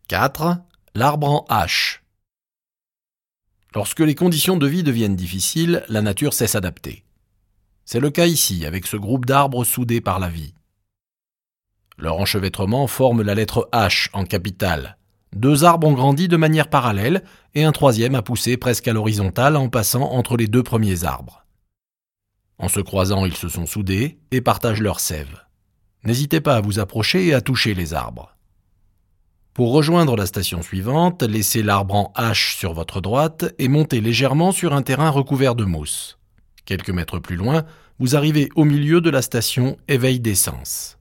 4. L'arbre en H. Lorsque les conditions de vie deviennent difficiles, la nature sait s'adapter. C'est le cas ici, avec ce groupe d'arbres soudés par la vie. Leur enchevêtrement forme la lettre H en capitale. 2 arbres ont grandi de manière parallèle et un troisième a poussé presque à l'horizontale en passant entre les 2 premiers arbres. En se croisant, ils se sont soudés et partagent leur sève. N'hésitez pas à vous approcher et à toucher les arbres. Pour rejoindre la station suivante, laissez l'arbre en H sur votre droite et montez légèrement sur un terrain recouvert de mousse. Quelques mètres plus loin, vous arrivez au milieu de la station Éveil d'essence.